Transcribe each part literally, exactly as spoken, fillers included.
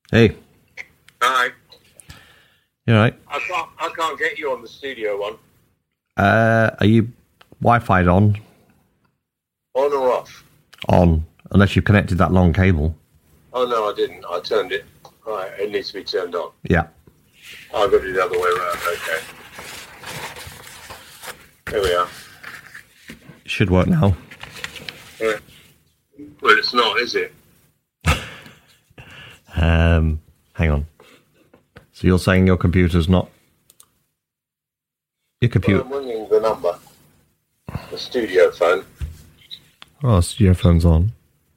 Hey. Hi. You all right? I can't, I can't get you on the studio one. Uh, are you Wi-Fi'd on? On or off? On, unless you've connected that long cable. Oh, no, I didn't. I turned it. Right, it needs to be turned on. Yeah. I've got it the other way around. Okay. There we are. It should work now. Yeah. Well, it's not, is it? Um, hang on. So you're saying your computer's not... Your computer... Well, I'm ringing the number. The studio phone. Oh, the studio phone's on.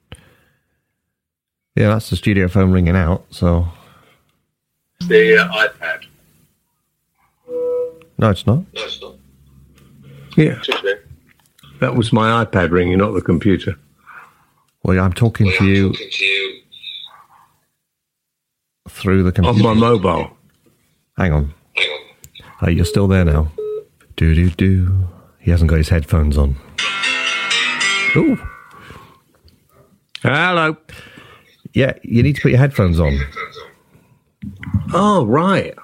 Yeah, that's the studio phone ringing out, so... The uh, iPad. No, it's not. No, it's not. Yeah. That was my iPad ringing, not the computer. Well, I'm talking well, to I'm you... talking to you... through the computer. On my mobile. Hang on. Hang on. Oh, you're still there now. Do-do-do. He hasn't got his headphones on. Ooh. Hello. Yeah, you need to put your headphones on. Oh, right.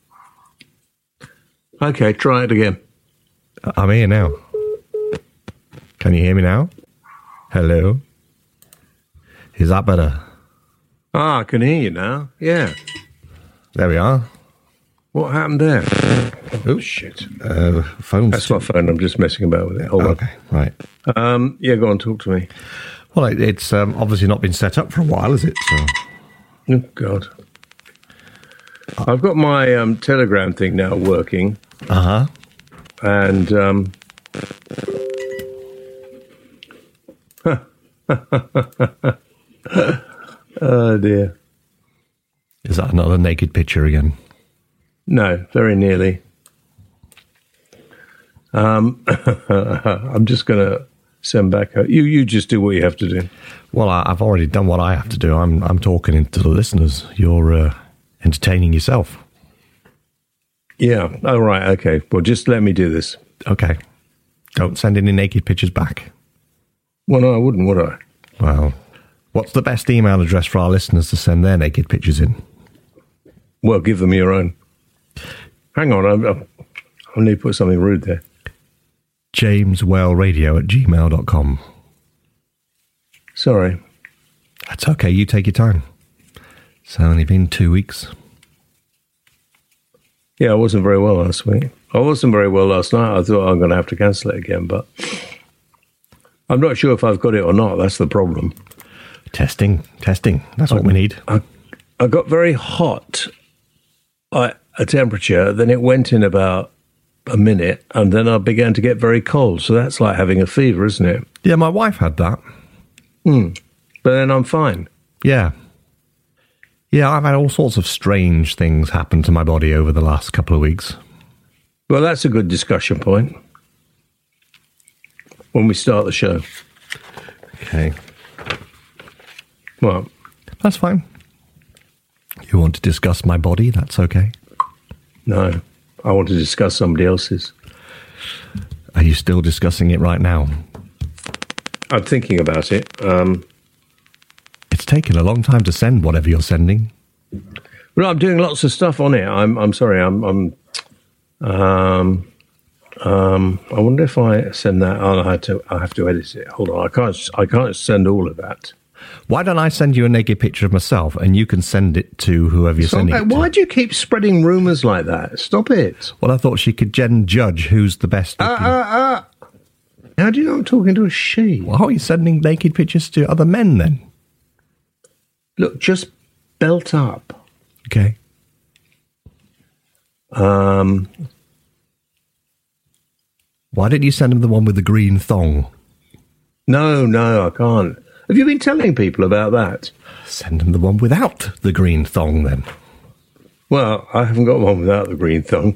Okay, try it again. I'm here now. Can you hear me now? Hello? Is that better? Ah, I can hear you now. Yeah. There we are. What happened there? Oh, shit. Uh, phone. That's my phone. I'm just messing about with it. Hold Okay, right. on. Um, yeah, go on, talk to me. Well, it, it's um, obviously not been set up for a while, is it? So. Oh, God. I've got my um, Telegram thing now working. Uh-huh. And... Um, oh, dear. Is that another naked picture again? No, very nearly. Um, I'm just going to send back. A, you, you just do what you have to do. Well, I, I've already done what I have to do. I'm, I'm talking to the listeners. You're uh, entertaining yourself. Yeah. Oh, right. Okay. Well, just let me do this. Okay. Don't send any naked pictures back. Well, no, I wouldn't, would I? Well, what's the best email address for our listeners to send their naked pictures in? Well, give them your own. Hang on. I, I, I need to put something rude there. jameswellradio at gmail dot com. Sorry. That's okay. You take your time. It's only been two weeks. Yeah, I wasn't very well last week. I wasn't very well last night. I thought I'm going to have to cancel it again, but I'm not sure if I've got it or not. That's the problem. Testing. Testing. That's I, what we need. I, I got very hot at a temperature, then it went in about a minute, and then I began to get very cold. So that's like having a fever, isn't it? Yeah, my wife had that. Hmm. But then I'm fine. Yeah. Yeah, I've had all sorts of strange things happen to my body over the last couple of weeks. Well, that's a good discussion point when we start the show. Okay. Well, that's fine. You want to discuss my body? That's okay. No, I want to discuss somebody else's. Are you still discussing it right now? I'm thinking about it. Um, it's taken a long time to send whatever you're sending. Well, I'm doing lots of stuff on it. I'm, I'm sorry. I'm, I'm, um, um, I wonder if I send that. I'll have to, I have to edit it. Hold on. I can't, I can't send all of that. Why don't I send you a naked picture of myself and you can send it to whoever you're Stop sending it. it to? Why do you keep spreading rumours like that? Stop it. Well, I thought she could gen judge who's the best looking. Uh, uh, uh. How do you know I'm talking to a she? Why are you sending naked pictures to other men then? Look, just belt up. Okay. Um. Why didn't you send him the one with the green thong? No, no, I can't. Have you been telling people about that? Send him the one without the green thong, then. Well, I haven't got one without the green thong.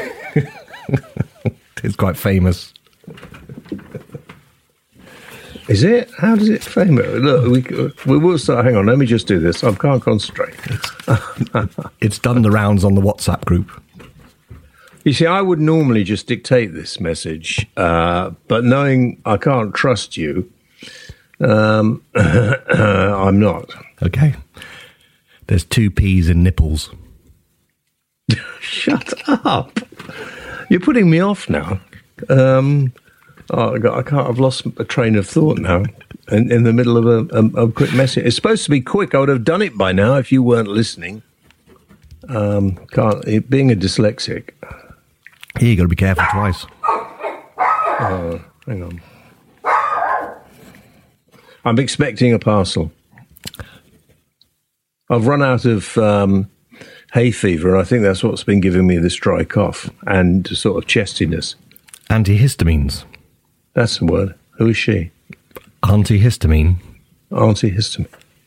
It's quite famous. Is it? How does it famous? Look, we we will start. Hang on, let me just do this. I can't concentrate. It's done the rounds on the WhatsApp group. You see, I would normally just dictate this message, uh, but knowing I can't trust you, um, I'm not. Okay. There's two P's in nipples. Shut up. You're putting me off now. Um, oh, I, got, I can't. I've lost a train of thought now. In, in the middle of a, a, a quick message. It's supposed to be quick. I would have done it by now if you weren't listening. Um, can't. It, being a dyslexic. Yeah, you got to be careful twice. Oh, hang on. I'm expecting a parcel. I've run out of um, hay fever. I think that's what's been giving me this dry cough and sort of chestiness. Antihistamines. That's the word. Who is she? Antihistamine. Antihistamine.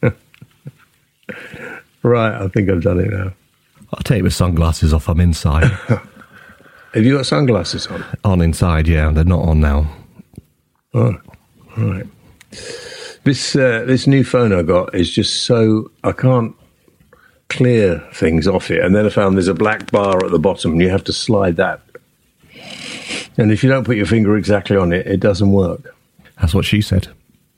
Right, I think I've done it now. I'll take my sunglasses off. I'm inside. Have you got sunglasses on? On inside, yeah. They're not on now. Oh, right. This uh, this new phone I got is just so I can't clear things off it. And then I found there's a black bar at the bottom and you have to slide that. And if you don't put your finger exactly on it, it doesn't work. That's what she said.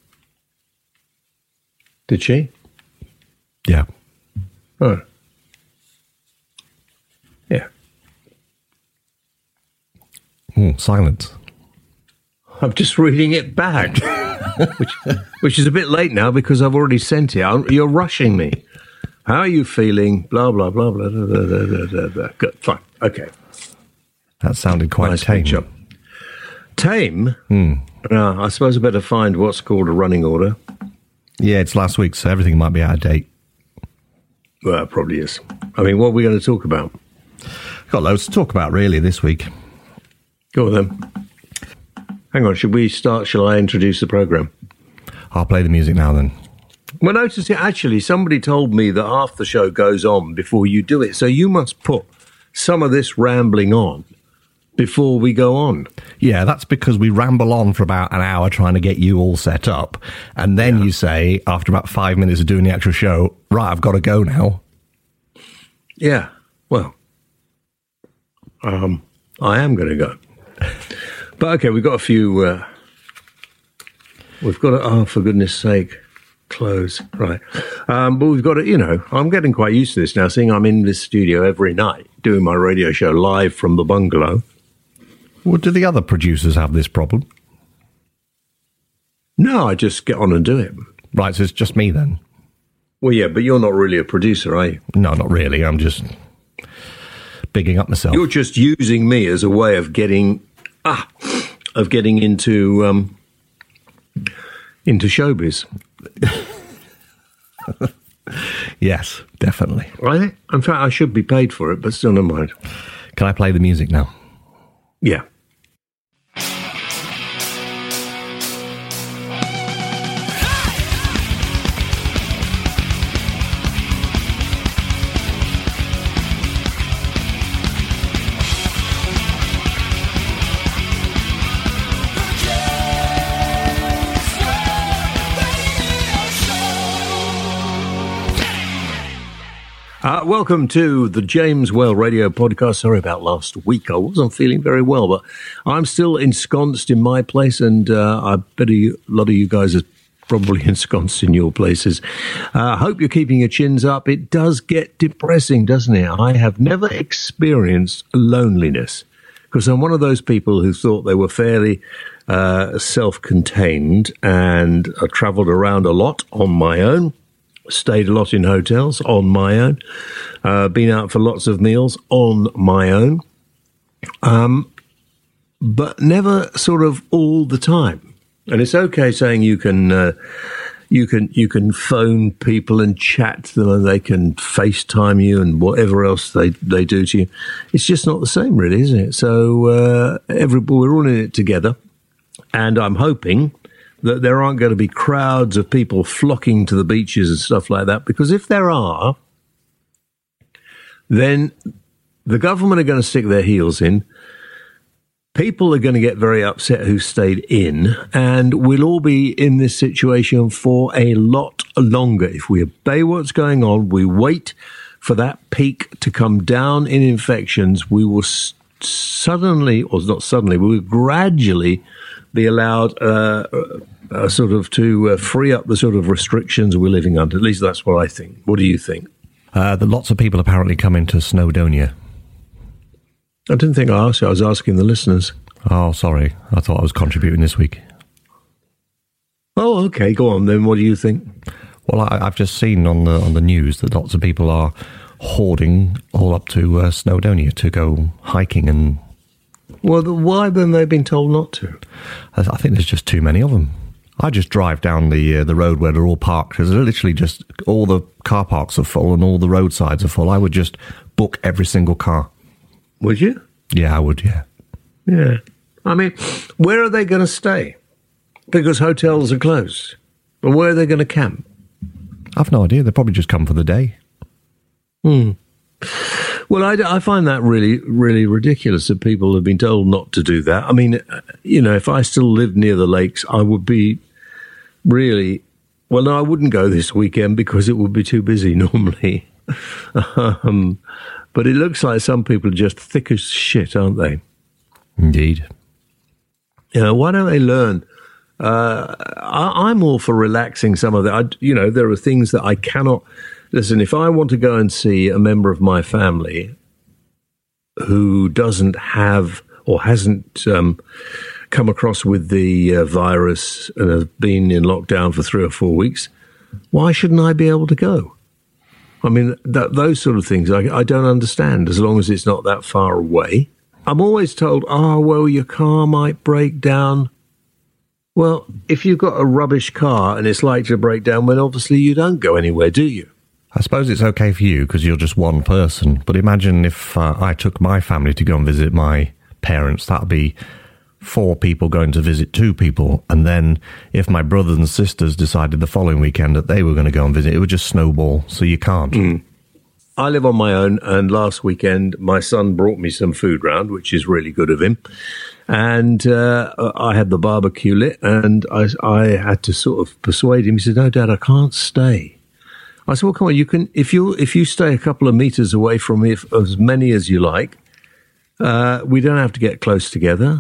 Did she? Yeah. Oh. Yeah. Mm, silence. I'm just reading it back, which, which is a bit late now because I've already sent it. I'm, you're rushing me. How are you feeling? Blah, blah, blah, blah, blah, blah, blah, blah, blah. Good, fine. Okay. That sounded quite Nice tame. picture. Tame? Hmm. Uh, I suppose I better find what's called a running order. Yeah, it's last week, so everything might be out of date. Well, it probably is. I mean, what are we going to talk about? Got loads to talk about, really, this week. Go on, then. Hang on, should we start? Shall I introduce the programme? I'll play the music now, then. Well, notice it, actually, somebody told me that half the show goes on before you do it, so you must put some of this rambling on before we go on. Yeah, that's because we ramble on for about an hour trying to get you all set up, and then yeah. you say, after about five minutes of doing the actual show, right, I've got to go now. Yeah, well, um, I am going to go. But, okay, we've got a few, uh, we've got to, oh, for goodness sake, close, right. Um, but we've got to, you know, I'm getting quite used to this now, seeing I'm in this studio every night doing my radio show live from the bungalow. Well, do the other producers have this problem? No, I just get on and do it. Right, so it's just me then? Well, yeah, but you're not really a producer, are you? No, not really. I'm just bigging up myself. You're just using me as a way of getting, ah, of getting into, um, into showbiz. Yes, definitely. I, in fact, I should be paid for it, but still, never mind. Can I play the music now? Yeah. Uh, welcome to the James Well Radio Podcast. Sorry about last week. I wasn't feeling very well, but I'm still ensconced in my place, and uh, I bet a lot of you guys are probably ensconced in your places. I uh, hope you're keeping your chins up. It does get depressing, doesn't it? I have never experienced loneliness because I'm one of those people who thought they were fairly uh, self-contained, and I travelled around a lot on my own. Stayed a lot in hotels on my own, uh, been out for lots of meals on my own, um, but never sort of all the time. And it's okay saying you can, uh, you can, you can phone people and chat to them, and they can FaceTime you and whatever else they, they do to you. It's just not the same, really, isn't it? So uh, every we're all in it together, and I'm hoping that there aren't going to be crowds of people flocking to the beaches and stuff like that, because if there are, then the government are going to stick their heels in. People are going to get very upset who stayed in, and we'll all be in this situation for a lot longer. If we obey what's going on, we wait for that peak to come down in infections, we will s- suddenly, or not suddenly, we will gradually be allowed uh, uh, sort of to uh, free up the sort of restrictions we're living under. At least that's what I think. What do you think? Uh, the, lots of people apparently coming to Snowdonia. I didn't think I asked you. I was asking the listeners. Oh, sorry. I thought I was contributing this week. Oh, okay. Go on then. What do you think? Well, I, I've just seen on the on the news that lots of people are hoarding all up to uh, Snowdonia to go hiking and... Well, the, why then they've been told not to? I, I think there's just too many of them. I just drive down the uh, the road where they're all parked. There's literally just all the car parks are full and all the roadsides are full. I would just book every single car. Would you? Yeah, I would, yeah. Yeah. I mean, where are they going to stay? Because hotels are closed. But where are they going to camp? I've no idea. They'll probably just come for the day. Hmm. Well, I, I find that really, really ridiculous that people have been told not to do that. I mean, you know, if I still lived near the lakes, I would be really... Well, no, I wouldn't go this weekend because it would be too busy normally. um, but it looks like some people are just thick as shit, aren't they? Indeed. You know, why don't they learn? Uh, I, I'm all for relaxing some of that. I, you know, there are things that I cannot... Listen, if I want to go and see a member of my family who doesn't have or hasn't um, come across with the uh, virus and has been in lockdown for three or four weeks, why shouldn't I be able to go? I mean, th- those sort of things I, I don't understand as long as it's not that far away. I'm always told, oh, well, your car might break down. Well, if you've got a rubbish car and it's likely to break down, well, obviously you don't go anywhere, do you? I suppose it's okay for you because you're just one person. But imagine if uh, I took my family to go and visit my parents. That'd be four people going to visit two people. And then if my brothers and sisters decided the following weekend that they were going to go and visit, it would just snowball. So you can't. Mm. I live on my own. And last weekend, my son brought me some food round, which is really good of him. And uh, I had the barbecue lit and I, I had to sort of persuade him. He said, no, Dad, I can't stay. I said, well, come on, you can, if you, if you stay a couple of meters away from me, if, as many as you like, uh, we don't have to get close together.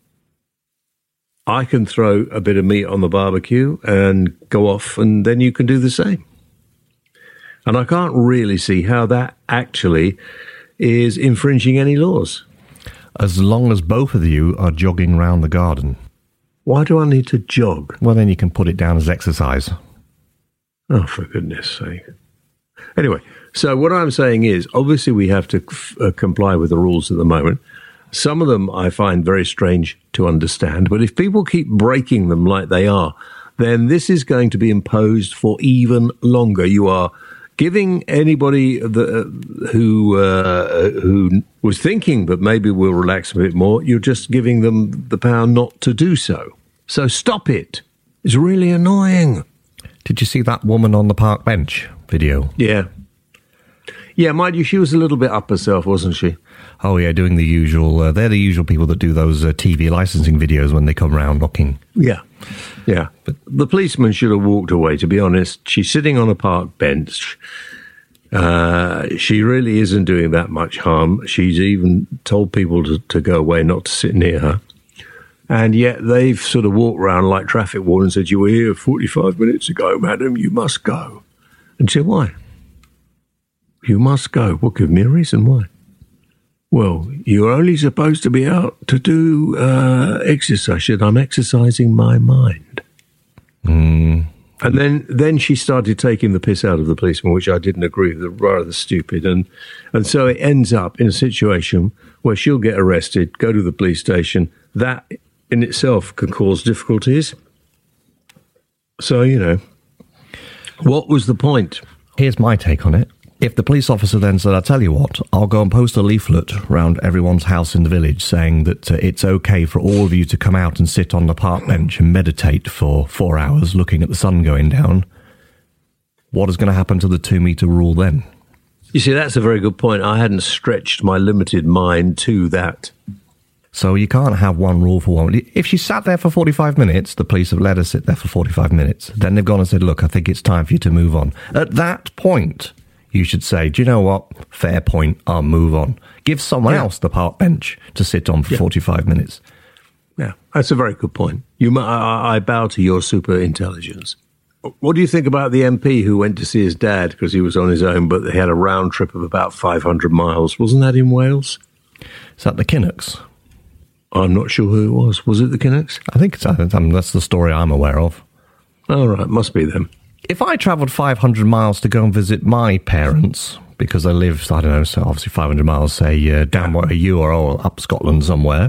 I can throw a bit of meat on the barbecue and go off, and then you can do the same. And I can't really see how that actually is infringing any laws. As long as both of you are jogging around the garden. Why do I need to jog? Well, then you can put it down as exercise. Oh, for goodness sake. Anyway, so what I'm saying is, obviously we have to uh, comply with the rules at the moment. Some of them I find very strange to understand, but if people keep breaking them like they are, then this is going to be imposed for even longer. You are giving anybody the, uh, who uh, who was thinking that maybe we'll relax a bit more, you're just giving them the power not to do so. So stop it. It's really annoying. Did you see that woman on the park bench video? Yeah. Yeah, mind you, she was a little bit up herself, wasn't she? Oh, yeah, doing the usual... Uh, they're the usual people that do those uh, T V licensing videos when they come round knocking. Yeah. Yeah. But the policeman should have walked away, to be honest. She's sitting on a park bench. Uh, she really isn't doing that much harm. She's even told people to, to go away, not to sit near her. And yet they've sort of walked around like traffic wardens and said, you were here forty-five minutes ago, madam, you must go. And she said, why? You must go. Well, give me a reason why. Well, you're only supposed to be out to do uh, exercise. She said, I'm exercising my mind. Mm. And then, then she started taking the piss out of the policeman, which I didn't agree with, rather stupid. And, and so it ends up in a situation where she'll get arrested, go to the police station. That in itself can cause difficulties. So, you know, what was the point? Here's my take on it. If the police officer then said, I'll tell you what, I'll go and post a leaflet around everyone's house in the village saying that uh, it's okay for all of you to come out and sit on the park bench and meditate for four hours looking at the sun going down, what is going to happen to the two-metre rule then? You see, that's a very good point. I hadn't stretched my limited mind to that. So you can't have one rule for one. If she sat there for forty-five minutes, the police have let her sit there for forty-five minutes. Then they've gone and said, look, I think it's time for you to move on. At that point, you should say, do you know what? Fair point. I'll move on. Give someone yeah. else the park bench to sit on for yeah. forty-five minutes. Yeah, that's a very good point. You, I, I bow to your super intelligence. What do you think about the M P who went to see his dad because he was on his own, but they had a round trip of about five hundred miles? Wasn't that in Wales? Is that the Kinnocks? I'm not sure who it was. Was it the Kinnocks? I think it's, I mean, that's the story I'm aware of. Oh, right. Must be them. If I travelled five hundred miles to go and visit my parents, because they live, I don't know, so obviously five hundred miles, say, uh, down where you are, or up Scotland somewhere,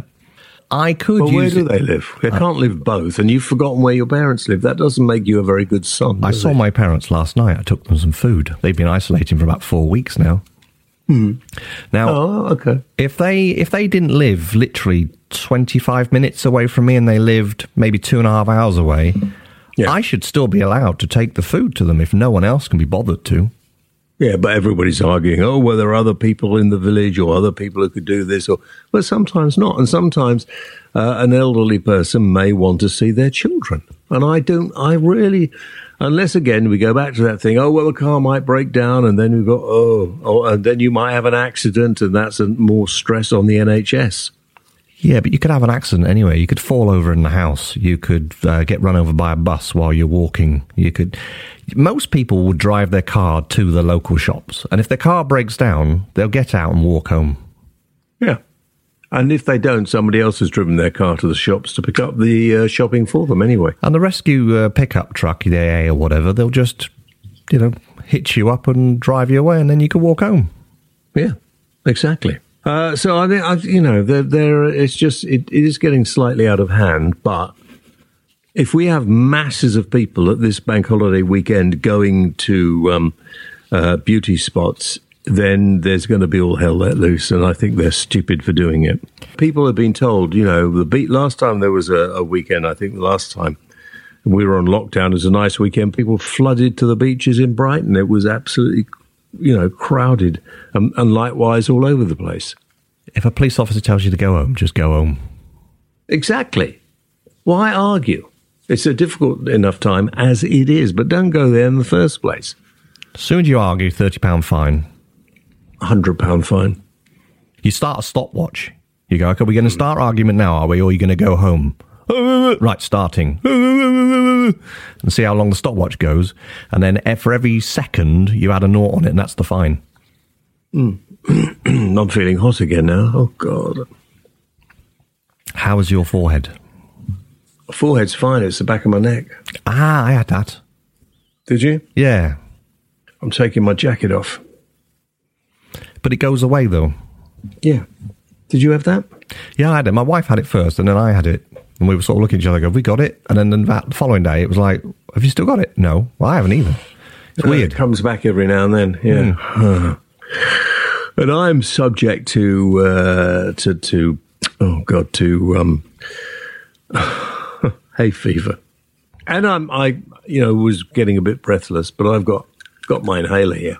I could well, use where do it. they live? They uh, can't live both, and you've forgotten where your parents live. That doesn't make you a very good son. I saw it? my parents last night. I took them some food. They've been isolating for about four weeks now. Hmm. Now, oh, okay. if they if they didn't live literally twenty-five minutes away from me and they lived maybe two and a half hours away, yeah. I should still be allowed to take the food to them if no one else can be bothered to. Yeah, but everybody's arguing, oh, well, there are other people in the village or other people who could do this, or but sometimes not. And sometimes uh, an elderly person may want to see their children. And I don't, I really, unless, again, we go back to that thing, oh, well, the car might break down, and then we've got, oh, oh and then you might have an accident, and that's a, more stress on the N H S. Yeah, but you could have an accident anyway. You could fall over in the house. You could uh, get run over by a bus while you're walking. You could. Most people would drive their car to the local shops, and if their car breaks down, they'll get out and walk home. Yeah, and if they don't, somebody else has driven their car to the shops to pick up the uh, shopping for them anyway. And the rescue uh, pickup truck, the A A or whatever, they'll just, you know, hitch you up and drive you away, and then you can walk home. Yeah, exactly. Uh, so I think, I, you know, there, there. It's just it, it is getting slightly out of hand. But if we have masses of people at this bank holiday weekend going to um, uh, beauty spots, then there's going to be all hell let loose. And I think they're stupid for doing it. People have been told, you know, the beat last time there was a, a weekend. I think the last time we were on lockdown, it was a nice weekend. People flooded to the beaches in Brighton. It was absolutely, you know, crowded, and, and likewise all over the place. If a police officer tells you to go home, just go home. Exactly. Why argue? It's a difficult enough time as it is, but don't go there in the first place. As soon as you argue, thirty pounds fine. one hundred pounds fine. You start a stopwatch. You go, okay, we're going to start argument now, are we? Or are you going to go home? Right, starting. And see how long the stopwatch goes. And then for every second, you add a naught on it, and that's the fine. Mm. I'm feeling hot again now. Oh, God. How is your forehead? Forehead's fine. It's the back of my neck. Ah, I had that. Did you? Yeah. I'm taking my jacket off. But it goes away, though. Yeah. Did you have that? Yeah, I had it. My wife had it first, and then I had it. And we were sort of looking at each other, go, have we got it? And then the following day, it was like, have you still got it? No. Well, I haven't either. It's uh, weird. It comes back every now and then, yeah. Mm. And I'm subject to, uh, to, to, oh, God, to um, hay fever. And I'm, I, you know, was getting a bit breathless, but I've got, got my inhaler here.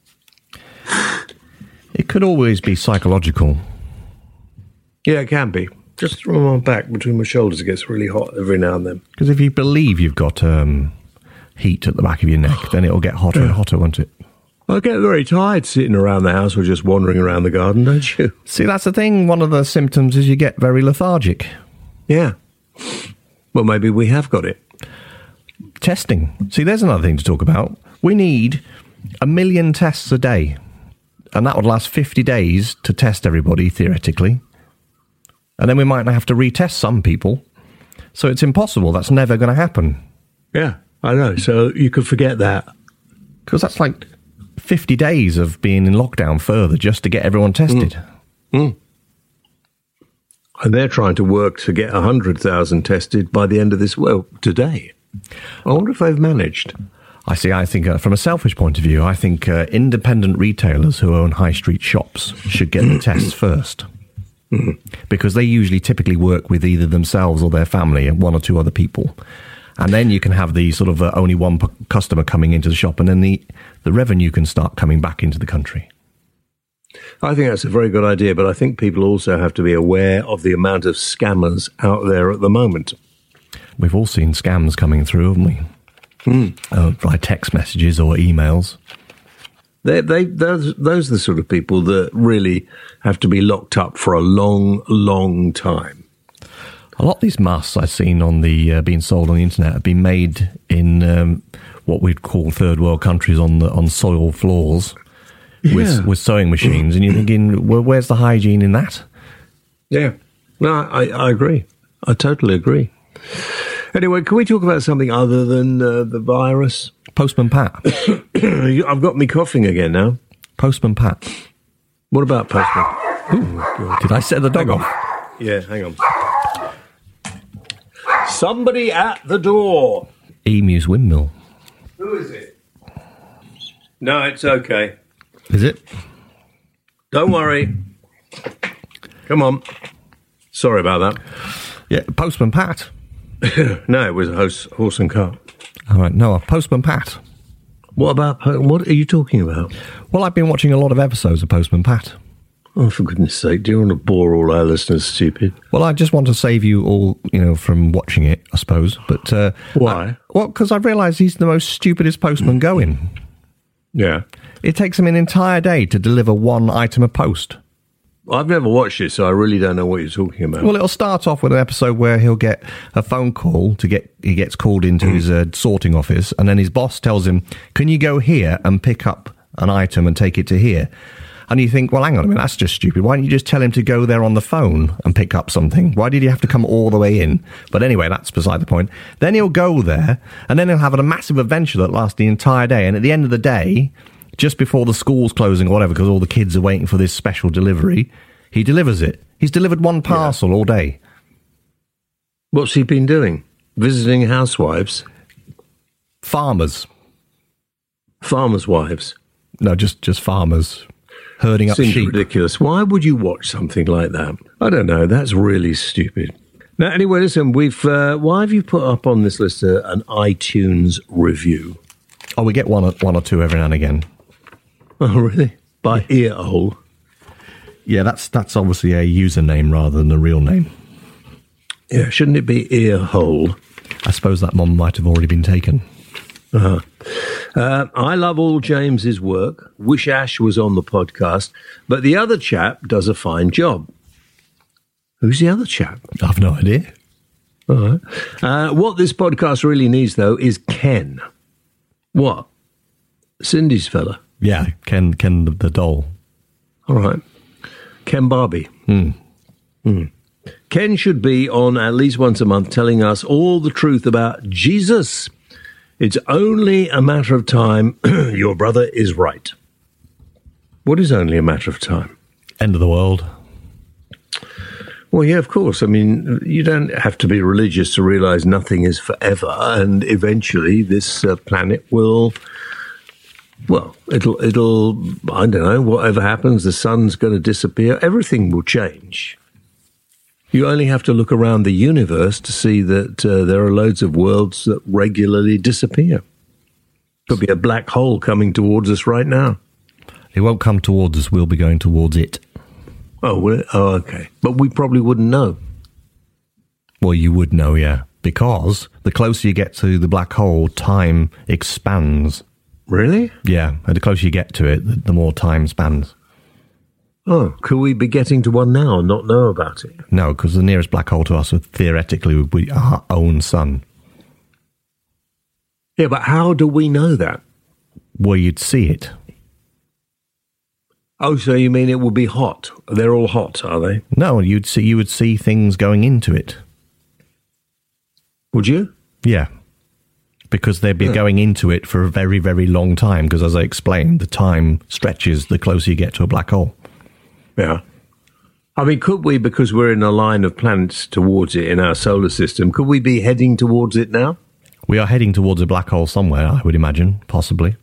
It could always be psychological. Yeah, it can be. Just from my back, between my shoulders, it gets really hot every now and then. Because if you believe you've got um, heat at the back of your neck, then it'll get hotter and hotter, won't it? I get very tired sitting around the house or just wandering around the garden, don't you? See, that's the thing. One of the symptoms is you get very lethargic. Yeah. Well, maybe we have got it. Testing. See, there's another thing to talk about. We need a million tests a day. And that would last fifty days to test everybody, theoretically. And then we might have to retest some people. So it's impossible. That's never going to happen. Yeah, I know. So you could forget that. Because that's like fifty days of being in lockdown further just to get everyone tested. Mm. Mm. And they're trying to work to get one hundred thousand tested by the end of this, well, today. I wonder if they've managed. I see. I think uh, from a selfish point of view, I think uh, independent retailers who own high street shops should get the tests first. Mm. Because they usually typically work with either themselves or their family and one or two other people. And then you can have the sort of uh, only one p- customer coming into the shop, and then the, the revenue can start coming back into the country. I think that's a very good idea, but I think people also have to be aware of the amount of scammers out there at the moment. We've all seen scams coming through, haven't we? Mm. Uh, by text messages or emails. They, they, those, those are the sort of people that really have to be locked up for a long, long time. A lot of these masks I've seen on the uh, being sold on the internet have been made in um, what we'd call third world countries on the on soil floors Yeah. with with sewing machines, and you're thinking, well, where's the hygiene in that? Yeah. No, I, I agree. I totally agree. Anyway, can we talk about something other than uh, the virus? Postman Pat. I've got me coughing again now. Postman Pat. What about Postman? Ooh, Did I set the dog off? yeah, hang on. Somebody at the door. Emu's Windmill. Who is it? No, it's okay. Is it? Don't worry. Come on. Sorry about that. Yeah, Postman Pat. No, it was a horse, horse and cart. All right, no, Postman Pat. What about, po- what are you talking about? Well, I've been watching a lot of episodes of Postman Pat. Oh, for goodness sake, do you want to bore all our listeners stupid? Well, I just want to save you all, you know, from watching it, I suppose. But uh, Why? I, well, because I've realised he's the most stupidest postman going. Yeah. It takes him an entire day to deliver one item of post. I've never watched it, so I really don't know what you're talking about. Well, it'll start off with an episode where he'll get a phone call to get he gets called into his uh, sorting office, and then his boss tells him, "Can you go here and pick up an item and take it to here?" And you think, well, hang on a minute, that's just stupid. Why don't you just tell him to go there on the phone and pick up something? Why did he have to come all the way in? But anyway, that's beside the point. Then he'll go there, and then he'll have a massive adventure that lasts the entire day. And at the end of the day, just before the school's closing or whatever, because all the kids are waiting for this special delivery, he delivers it. He's delivered one parcel yeah. all day. What's he been doing? Visiting housewives? Farmers. Farmers' wives? No, just, just farmers. Herding up Seems sheep. ridiculous. Why would you watch something like that? I don't know. That's really stupid. Now, anyway, listen, we've. Uh, why have you put up on this list uh, an iTunes review? Oh, we get one or, one or two every now and again. Oh, really? By Earhole? Yeah, that's that's obviously a username rather than a real name. Yeah, shouldn't it be Earhole? I suppose that one might have already been taken. Uh-huh. Uh, I love all James's work. Wish Ash was on the podcast, but the other chap does a fine job. Who's the other chap? I've no idea. All right. Uh, what this podcast really needs, though, is Ken. What? Cindy's fella. Yeah, Ken, Ken the, the doll. All right. Ken Barbie. Hmm. Hmm. Ken should be on at least once a month telling us all the truth about Jesus. It's only a matter of time. Your brother is right. What is only a matter of time? End of the world. Well, yeah, of course. I mean, you don't have to be religious to realize nothing is forever, and eventually this uh, planet will, well, it'll, it'll, I don't know, whatever happens, the sun's going to disappear, everything will change. You only have to look around the universe to see that uh, there are loads of worlds that regularly disappear. Could be a black hole coming towards us right now. It won't come towards us, we'll be going towards it. Oh, will it? Oh, okay. But we probably wouldn't know. Well, you would know, yeah, because the closer you get to the black hole, time expands. Really? Yeah, and the closer you get to it, the, the more time spans. Oh, could we be getting to one now and not know about it? No, because the nearest black hole to us would theoretically would be our own sun. Yeah, but how do we know that? Well, you'd see it. Oh, so you mean it would be hot? They're all hot, are they? No, you'd see you would see things going into it. Would you? Yeah. Because they'd be Yeah. going into it for a very, very long time, because as I explained, the time stretches the closer you get to a black hole. Yeah. I mean, could we, because we're in a line of planets towards it in our solar system, could we be heading towards it now? We are heading towards a black hole somewhere, I would imagine, possibly.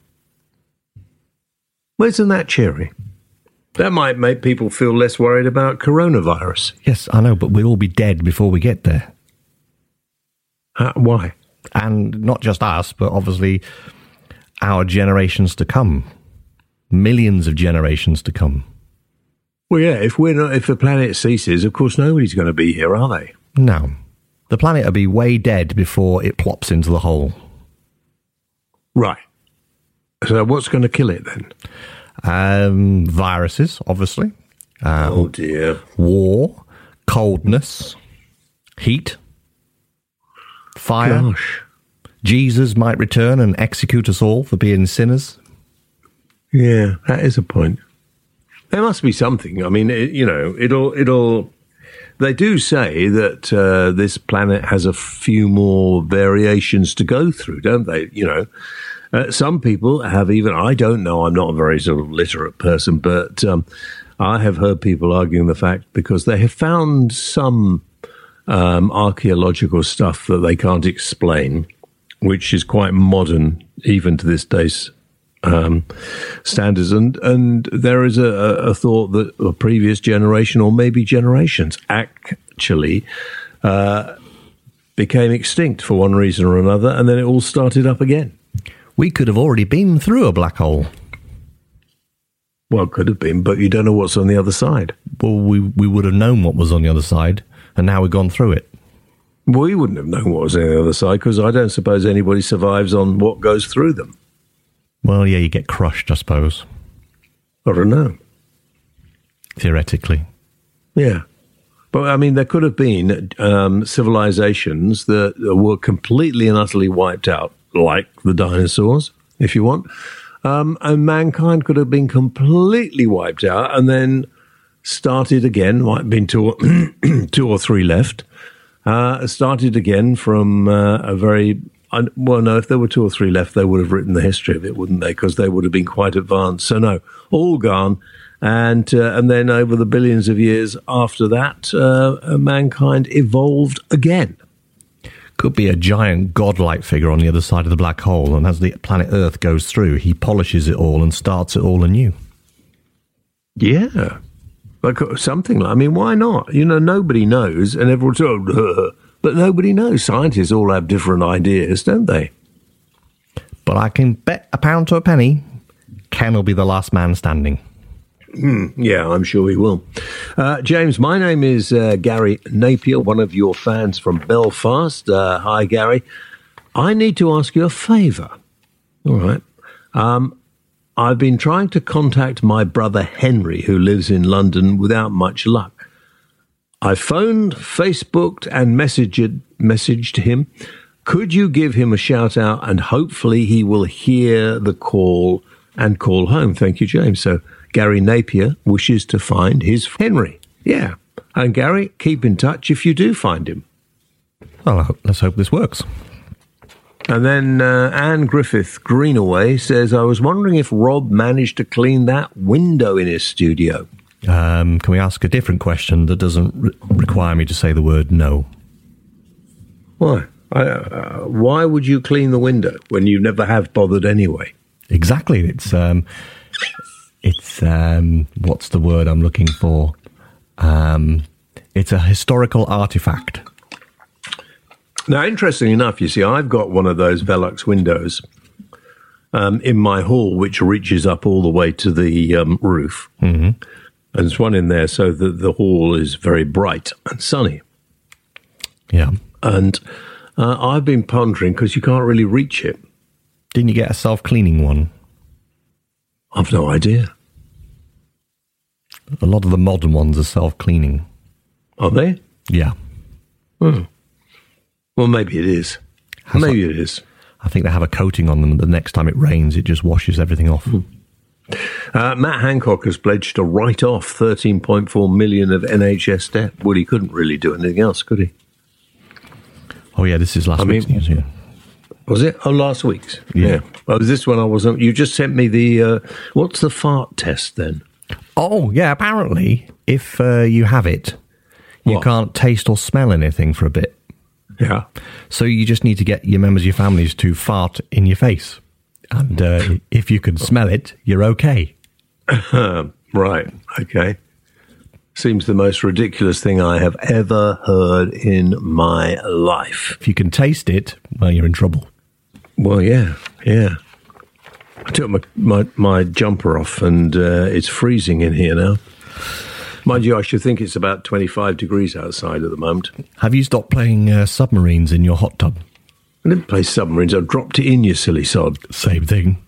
Well, isn't that cheery? That might make people feel less worried about coronavirus. Yes, I know, but we'll all be dead before we get there. Uh, why? And not just us, but obviously our generations to come. Millions of generations to come. Well, yeah, if we're not, if the planet ceases, of course nobody's going to be here, are they? No. The planet will be way dead before it plops into the hole. Right. So what's going to kill it then? Um, viruses, obviously. Uh, Oh, dear. War, coldness, Heat. Fire. Gosh. Jesus might return and execute us all for being sinners. Yeah, that is a point. There must be something. I mean, it, you know, it'll, it'll, they do say that uh, this planet has a few more variations to go through, don't they? You know, uh, some people have even, I don't know, I'm not a very sort of literate person, but um, I have heard people arguing the fact because they have found some um, archaeological stuff that they can't explain, which is quite modern, even to this day's um, standards. And, and there is a, a thought that a previous generation, or maybe generations, actually uh, became extinct for one reason or another, and then it all started up again. We could have already been through a black hole. Well, could have been, but you don't know what's on the other side. Well, we, we would have known what was on the other side, and now we've gone through it. We wouldn't have known what was on the other side, because I don't suppose anybody survives on what goes through them. Well, yeah, you get crushed, I suppose. I don't know. Theoretically. Yeah. But, I mean, there could have been um, civilizations that were completely and utterly wiped out, like the dinosaurs, if you want. Um, and mankind could have been completely wiped out and then started again, might have been two or, two or three left, uh, started again from uh, a very... Well, no, if there were two or three left, they would have written the history of it, wouldn't they? Because they would have been quite advanced. So, no, all gone. And uh, and then over the billions of years after that, uh, mankind evolved again. Could be a giant godlike figure on the other side of the black hole, and as the planet Earth goes through, he polishes it all and starts it all anew. Yeah. Like something like, I mean, why not? You know, nobody knows, and everyone's, oh, but nobody knows. Scientists all have different ideas, don't they? But I can bet a pound to a penny, Ken will be the last man standing. Mm, yeah, I'm sure he will. Uh, James, my name is uh, Gary Napier, one of your fans from Belfast. Uh, hi, Gary. I need to ask you a favour. All right. Um, I've been trying to contact my brother Henry, who lives in London, without much luck. I phoned, Facebooked, and messaged, messaged him. Could you give him a shout out, and hopefully he will hear the call and call home? Thank you, James. So Gary Napier wishes to find his Henry. Yeah. And Gary, keep in touch if you do find him. Well, let's hope this works. And then uh, Anne Griffith Greenaway says, I was wondering if Rob managed to clean that window in his studio. Um, can we ask a different question that doesn't re- require me to say the word no? Why? I, uh, why would you clean the window when you never have bothered anyway? Exactly. It's, um, it's um, what's the word I'm looking for? Um, it's a historical artifact. Now, interestingly enough, you see, I've got one of those Velux windows um, in my hall, which reaches up all the way to the um, roof. Mm-hmm. And there's one in there so that the hall is very bright and sunny. Yeah. And uh, I've been pondering, because you can't really reach it. Didn't you get a self-cleaning one? I've no idea. A lot of the modern ones are self-cleaning. Are they? Yeah. Hmm. Well, maybe it is. Has maybe that, it is. I think they have a coating on them. The next time it rains, it just washes everything off. Hmm. Uh, Matt Hancock has pledged to write off thirteen point four million of N H S debt. Well, he couldn't really do anything else, could he? Oh, yeah, this is last I week's mean, news, yeah. Was it? Oh, last week's? Yeah. yeah. Oh, this one I wasn't. You just sent me the, uh, what's the fart test then? Oh, yeah, apparently, if uh, you have it, you what? can't taste or smell anything for a bit. Yeah. So you just need to get your members of your families to fart in your face. And uh, if you can smell it, you're okay. Right, okay. Seems the most ridiculous thing I have ever heard in my life. If you can taste it, well, you're in trouble. Well, yeah, yeah. I took my, my, my jumper off and uh, it's freezing in here now. Mind you, I should think it's about twenty-five degrees outside at the moment. Have you stopped playing uh, submarines in your hot tub? I didn't play submarines. I dropped it in, you silly sod. Same thing.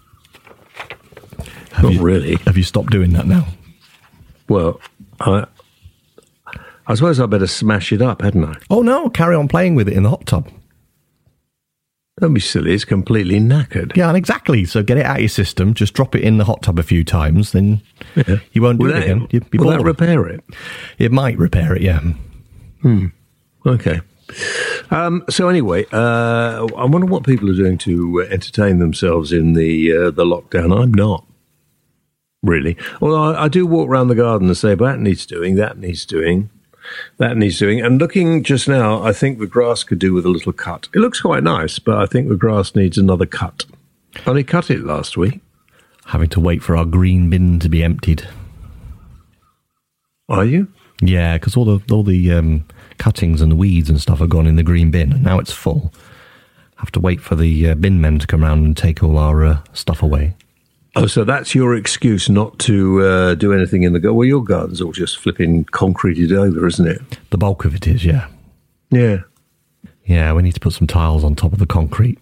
Have Not you, really. Have you stopped doing that now? Well, I I suppose I better smash it up, hadn't I? Oh, no, carry on playing with it in the hot tub. Don't be silly, it's completely knackered. Yeah, and exactly. So get it out of your system, just drop it in the hot tub a few times, then yeah. you won't do will it that, again. You'll be will bored. that repair it? It might repair it, yeah. Hmm. Okay. Um, so anyway, uh, I wonder what people are doing to entertain themselves in the uh, the lockdown. I'm not, really. Although I, I do walk around the garden and say, that needs doing, that needs doing. That needs doing. And looking just now, I think the grass could do with a little cut. It looks quite nice, but I think the grass needs another cut. Only cut it last week. Having to wait for our green bin to be emptied. Are you? Yeah, because all the all the um, cuttings and the weeds and stuff are gone in the green bin, and now it's full. Have to wait for the uh, bin men to come around and take all our uh, stuff away. Oh, so that's your excuse not to uh, do anything in the garden? Well, your garden's all just flipping concreted over, isn't it? The bulk of it is, yeah. Yeah. Yeah, we need to put some tiles on top of the concrete.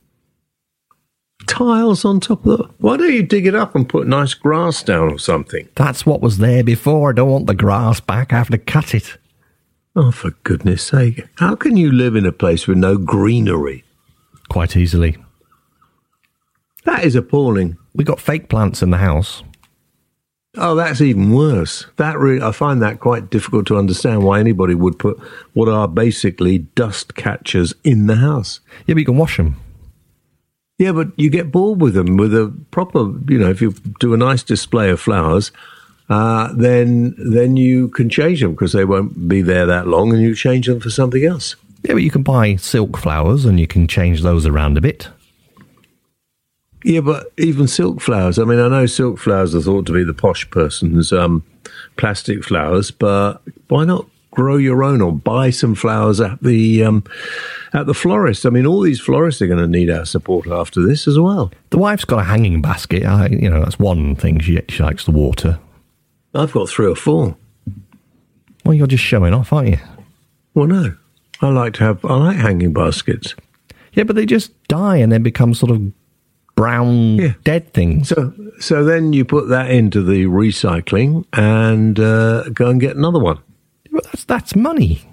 Tiles on top of the... Why don't you dig it up and put nice grass down or something? That's what was there before. I don't want the grass back. I have to cut it. Oh, for goodness sake. How can you live in a place with no greenery? Quite easily. That is appalling. We got fake plants in the house. Oh, that's even worse. That really, I find that quite difficult to understand why anybody would put what are basically dust catchers in the house. Yeah, but you can wash them. Yeah, but you get bored with them. With a proper, you know, if you do a nice display of flowers, uh, then then you can change them because they won't be there that long, and you change them for something else. Yeah, but you can buy silk flowers and you can change those around a bit. Yeah, but even silk flowers. I mean, I know silk flowers are thought to be the posh person's um, plastic flowers, but why not grow your own or buy some flowers at the um, at the florist? I mean, all these florists are going to need our support after this as well. The wife's got a hanging basket. I, you know, that's one thing she, she likes to water. I've got three or four. Well, you're just showing off, aren't you? Well, no. I like to have. I like hanging baskets. Yeah, but they just die and then become sort of brown, yeah. dead things. So, so then you put that into the recycling and uh, go and get another one. Well, that's that's money.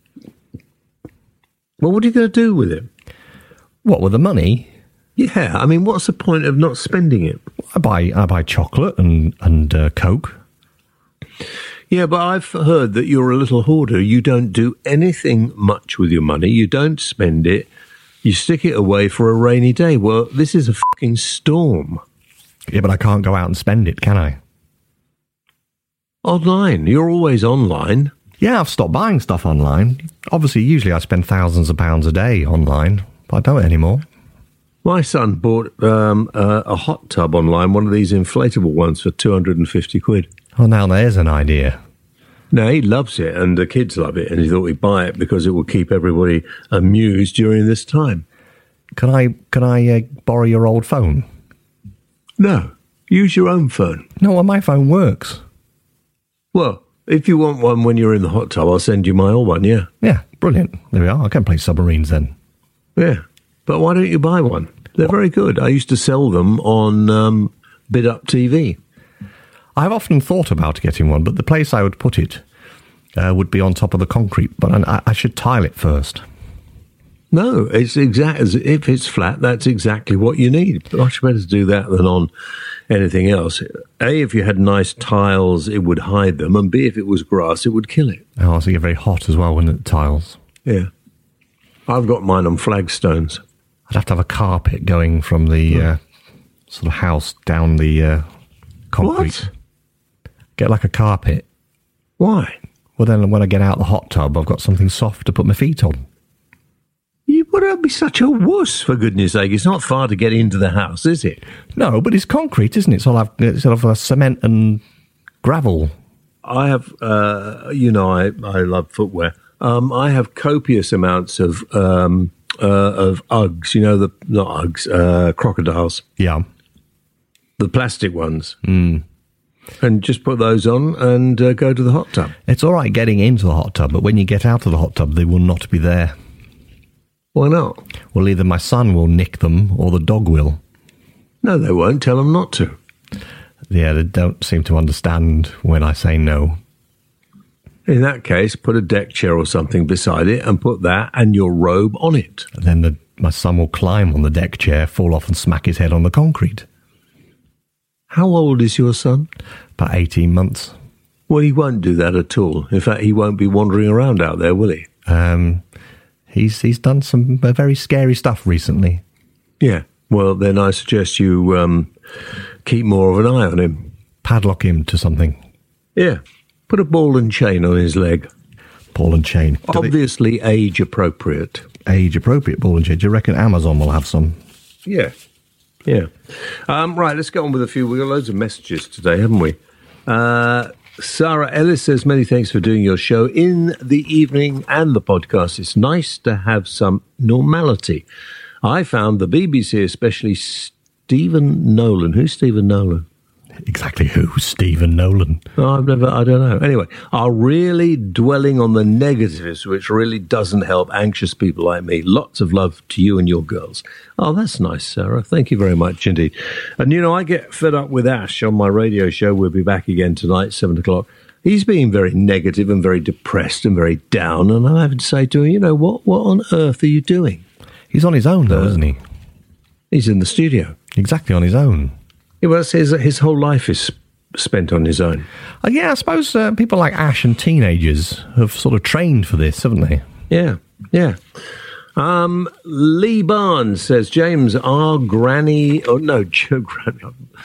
Well, what are you going to do with it? What, with the money? Yeah, I mean, what's the point of not spending it? I buy I buy chocolate and and uh, Coke. Yeah, but I've heard that you're a little hoarder. You don't do anything much with your money. You don't spend it. You stick it away for a rainy day. Well, this is a fucking storm. Yeah, but I can't go out and spend it, can I? Online. You're always online. Yeah, I've stopped buying stuff online. Obviously, usually I spend thousands of pounds a day online, but I don't anymore. My son bought um, a, a hot tub online, one of these inflatable ones, for two hundred fifty quid. Oh, now there's an idea. No, he loves it, and the kids love it, and he thought he'd buy it because it will keep everybody amused during this time. Can I can I uh, borrow your old phone? No, use your own phone. No, well, my phone works. Well, if you want one when you're in the hot tub, I'll send you my old one, yeah. Yeah, brilliant. There we are. I can play submarines then. Yeah, but why don't you buy one? They're what? Very good. I used to sell them on um, Bid Up T V. I've often thought about getting one, but the place I would put it uh, would be on top of the concrete, but I, I should tile it first. No, it's exact. If it's flat, that's exactly what you need. Much better to do that than on anything else. A, if you had nice tiles, it would hide them, and B, if it was grass, it would kill it. Oh, so you're very hot as well, wouldn't it, tiles? Yeah. I've got mine on flagstones. I'd have to have a carpet going from the uh, sort of house down the uh, concrete. What? Get like a carpet. Why? Well, then when I get out the hot tub, I've got something soft to put my feet on. You wouldn't be such a wuss, for goodness sake. It's not far to get into the house, is it? No, but it's concrete, isn't it? It's all have, it's sort of a cement and gravel. I have, uh, you know, I, I love footwear. Um, I have copious amounts of um, uh, of Uggs, you know, the not Uggs, uh, crocodiles. Yeah. The plastic ones. Mm. And just put those on and uh, go to the hot tub. It's all right getting into the hot tub, but when you get out of the hot tub, they will not be there. Why not? Well, either my son will nick them or the dog will. No, they won't. Tell them not to. Yeah, they don't seem to understand when I say no. In that case, put a deck chair or something beside it and put that and your robe on it. And then the, my son will climb on the deck chair, fall off and smack his head on the concrete. How old is your son? About eighteen months. Well, he won't do that at all. In fact, he won't be wandering around out there, will he? Um, he's he's done some uh, very scary stuff recently. Yeah. Well, then I suggest you um, keep more of an eye on him. Padlock him to something. Yeah. Put a ball and chain on his leg. Ball and chain. Do Obviously age appropriate. Age appropriate ball and chain. Do you reckon Amazon will have some? Yeah. Yeah. Um, right, let's get on with a few. We've got loads of messages today, haven't we? Uh, Sarah Ellis says, many thanks for doing your show in the evening and the podcast. It's nice to have some normality. I found the B B C, especially Stephen Nolan. Who's Stephen Nolan? Exactly who? Stephen Nolan. Oh, I've never, I don't know. Anyway, are really dwelling on the negatives, which really doesn't help anxious people like me. Lots of love to you and your girls. Oh, that's nice, Sarah. Thank you very much indeed. And, you know, I get fed up with Ash on my radio show. We'll be back again tonight, seven o'clock. He's being very negative and very depressed and very down. And I'm having to say to him, you know, what, what on earth are you doing? He's on his own, though, uh, isn't he? He's in the studio. Exactly, on his own. Yeah, well, his, his whole life is spent on his own. Uh, yeah, I suppose uh, people like Ash and teenagers have sort of trained for this, haven't they? Yeah, yeah. Um, Lee Barnes says, James, our granny... Oh, no, granny...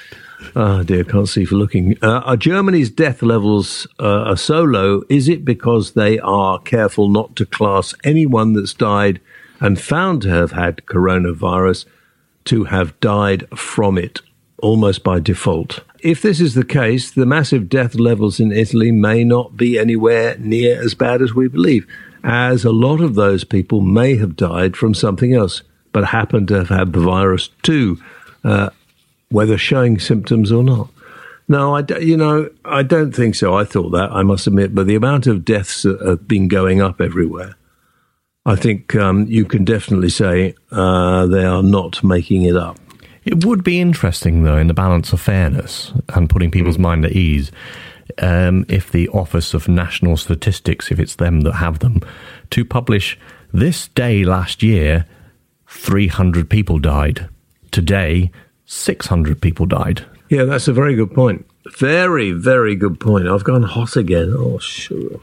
Oh, dear, can't see for looking. Uh, are Germany's death levels uh, are so low? Is it because they are careful not to class anyone that's died and found to have had coronavirus to have died from it? Almost by default. If this is the case, the massive death levels in Italy may not be anywhere near as bad as we believe, as a lot of those people may have died from something else, but happen to have had the virus too, uh, whether showing symptoms or not. No, I, you know, I don't think so. I thought that, I must admit, but the amount of deaths that have been going up everywhere, I think um, you can definitely say uh, they are not making it up. It would be interesting, though, in the balance of fairness and putting people's mm. mind at ease, um, if the Office of National Statistics, if it's them that have them, to publish this day last year, three hundred people died. Today, six hundred people died. Yeah, that's a very good point. Very, very good point. I've gone hot again. Oh, sure.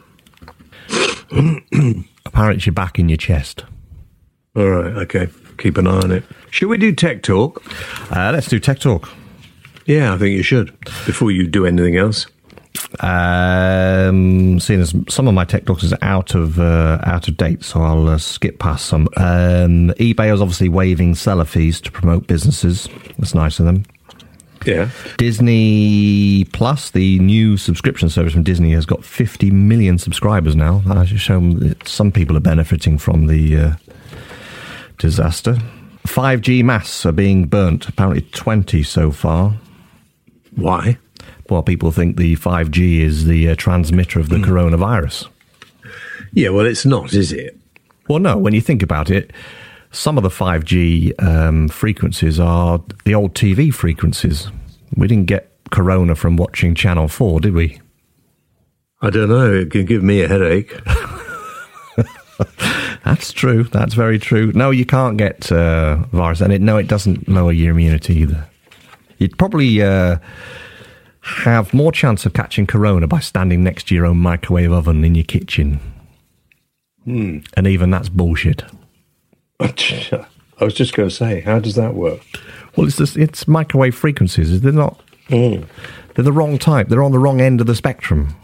Apparently you're back in your chest. All right, okay. Keep an eye on it. Should we do Tech Talk? Uh, let's do Tech Talk. Yeah, I think you should, before you do anything else. Um, seeing as some of my Tech Talks is out of uh, out of date, so I'll uh, skip past some. Um, eBay is obviously waiving seller fees to promote businesses. That's nice of them. Yeah. Disney Plus, the new subscription service from Disney, has got fifty million subscribers now. That should show that some people are benefiting from the uh, disaster. five G masts are being burnt, apparently twenty so far. Why? Well, people think the five G is the uh, transmitter of the mm. coronavirus. Yeah, well, it's not, is it? Well, no, when you think about it, some of the five G um, frequencies are the old T V frequencies. We didn't get corona from watching Channel four, did we? I don't know. It can give me a headache. That's true. That's very true. No, you can't get uh, virus, and it, no, it doesn't lower your immunity either. You'd probably uh, have more chance of catching corona by standing next to your own microwave oven in your kitchen. Hmm. And even that's bullshit. I was just going to say, how does that work? Well, it's just, it's microwave frequencies. They're not. Mm. They're the wrong type. They're on the wrong end of the spectrum.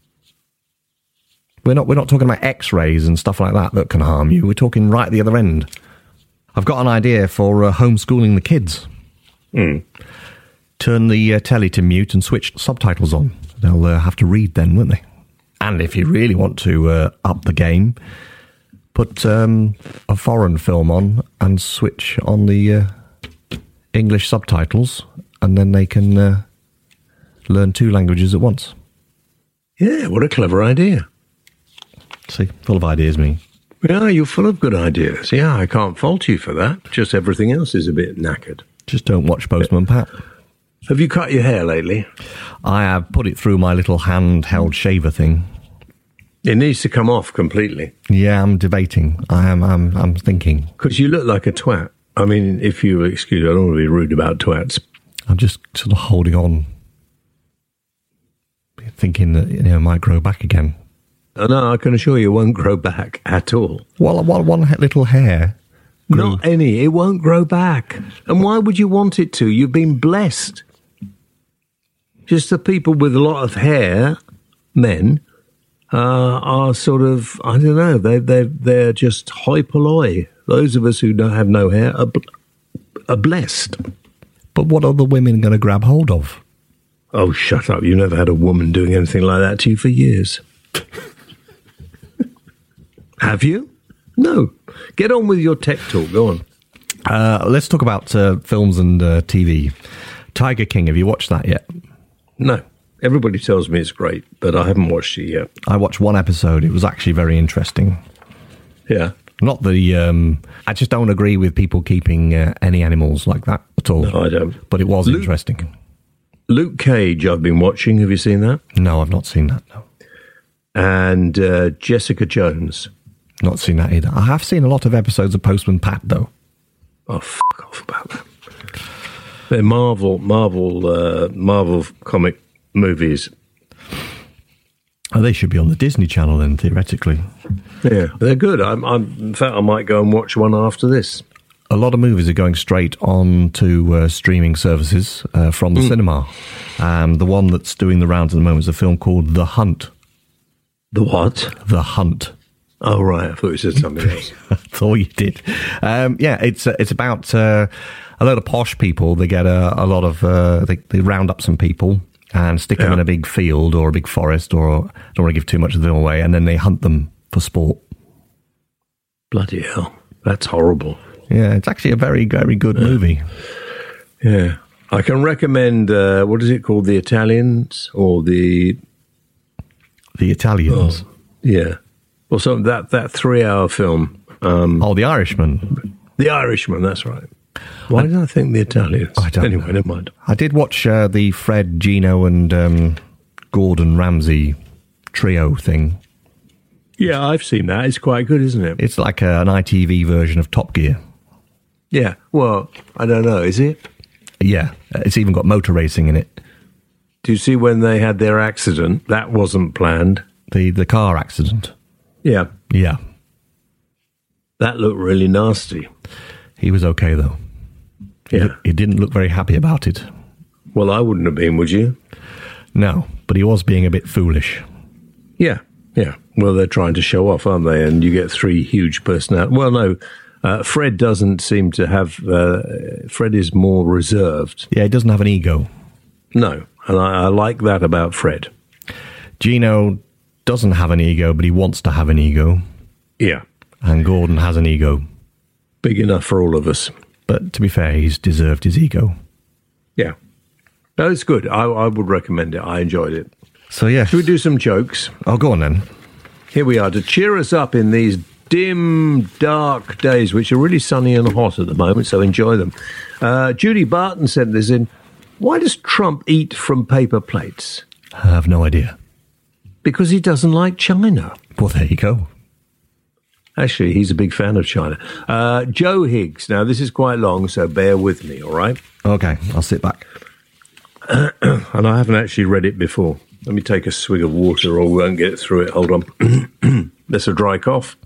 We're not. We're not talking about X-rays and stuff like that that can harm you. We're talking right at the other end. I've got an idea for uh, homeschooling the kids. Mm. Turn the uh, telly to mute and switch subtitles on. They'll uh, have to read then, won't they? And if you really want to uh, up the game, put um, a foreign film on and switch on the uh, English subtitles, and then they can uh, learn two languages at once. Yeah, what a clever idea. See, full of ideas, me. Yeah, you're full of good ideas. Yeah, I can't fault you for that. Just everything else is a bit knackered. Just don't watch Postman Pat. Have you cut your hair lately? I have put it through my little handheld shaver thing. It needs to come off completely. Yeah, I'm debating. I am. I'm. I'm thinking. Because you look like a twat. I mean, if you excuse me, I don't want to be rude about twats. I'm just sort of holding on, thinking that, you know, it might grow back again. Oh, no, I can assure you, it won't grow back at all. Well, one, one little hair. Grew. Not any. It won't grow back. And why would you want it to? You've been blessed. Just the people with a lot of hair, men, uh, are sort of, I don't know, they they they're just hoi polloi. Those of us who don't have no hair are, are blessed. But what are the women going to grab hold of? Oh, shut up. You've never had a woman doing anything like that to you for years. Have you? No. Get on with your tech talk. Go on. Uh, let's talk about uh, films and uh, T V. Tiger King, have you watched that yet? No. Everybody tells me it's great, but I haven't watched it yet. I watched one episode. It was actually very interesting. Yeah. Not the... Um, I just don't agree with people keeping uh, any animals like that at all. No, I don't. But it was Luke, interesting. Luke Cage, I've been watching. Have you seen that? No, I've not seen that, no. And uh, Jessica Jones. Not seen that either. I have seen a lot of episodes of Postman Pat, though. Oh, fuck off about that. They're Marvel, Marvel, uh, Marvel comic movies. Oh, they should be on the Disney Channel then, theoretically. Yeah, they're good. I'm, I'm, in fact, I might go and watch one after this. A lot of movies are going straight on to uh, streaming services uh, from the mm. cinema. Um, the one that's doing the rounds at the moment is a film called The Hunt. The what? The Hunt. Oh, right. I thought you said something else. I thought you did. Um, yeah, it's uh, it's about uh, a lot of posh people. They get a, a lot of... Uh, they, they round up some people and stick them yeah. in a big field or a big forest, or I don't want to give too much of them away, and then they hunt them for sport. Bloody hell. That's horrible. Yeah, it's actually a very, very good movie. Yeah. I can recommend, uh, what is it called? The Italians or the... The Italians? Oh, yeah. Well, so that, that three-hour film. Um, oh, The Irishman. The Irishman, that's right. Why I, did I think The Italians? I don't anyway, know. never mind. I did watch uh, the Fred, Gino and um, Gordon Ramsay trio thing. Yeah, I've seen that. It's quite good, isn't it? It's like a, an I T V version of Top Gear. Yeah, well, I don't know, is it? Yeah, it's even got motor racing in it. Do you see when they had their accident? That wasn't planned. The the car accident. Yeah. Yeah. That looked really nasty. He was okay, though. Yeah. He, he didn't look very happy about it. Well, I wouldn't have been, would you? No, but he was being a bit foolish. Yeah, yeah. Well, they're trying to show off, aren't they? And you get three huge personalities. Well, no, uh, Fred doesn't seem to have... Uh, Fred is more reserved. Yeah, he doesn't have an ego. No, and I, I like that about Fred. Gino doesn't have an ego, but he wants to have an ego. Yeah. And Gordon has an ego. Big enough for all of us. But to be fair, he's deserved his ego. Yeah. No, it's good. I, I would recommend it. I enjoyed it. So, yeah. Should we do some jokes? Oh, go on then. Here we are to cheer us up in these dim, dark days, which are really sunny and hot at the moment, so enjoy them. Uh, Judy Barton sent this in. Why does Trump eat from paper plates? I have no idea. Because he doesn't like China. Well, there you go. Actually, he's a big fan of China. Uh, Joe Higgs. Now, this is quite long, so bear with me, all right? Okay, I'll sit back. And I haven't actually read it before. Let me take a swig of water or we won't get through it. Hold on. That's a dry cough.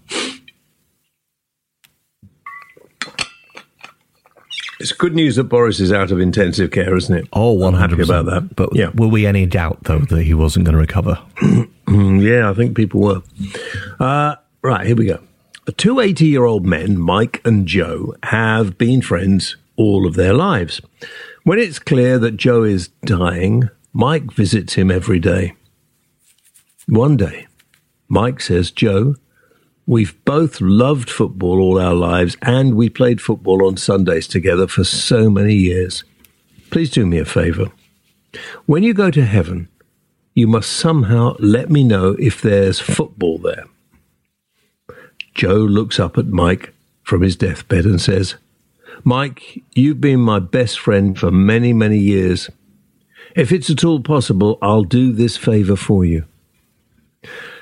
It's good news that Boris is out of intensive care, isn't it? Oh, one hundred percent. I'm happy about that. But yeah. Were we any doubt, though, that he wasn't going to recover? Yeah, I think people were. Uh, right, here we go. Two eighty-year-old men, Mike and Joe, have been friends all of their lives. When it's clear that Joe is dying, Mike visits him every day. One day, Mike says, Joe, we've both loved football all our lives, and we played football on Sundays together for so many years. Please do me a favour. When you go to heaven, you must somehow let me know if there's football there. Joe looks up at Mike from his deathbed and says, Mike, you've been my best friend for many, many years. If it's at all possible, I'll do this favour for you.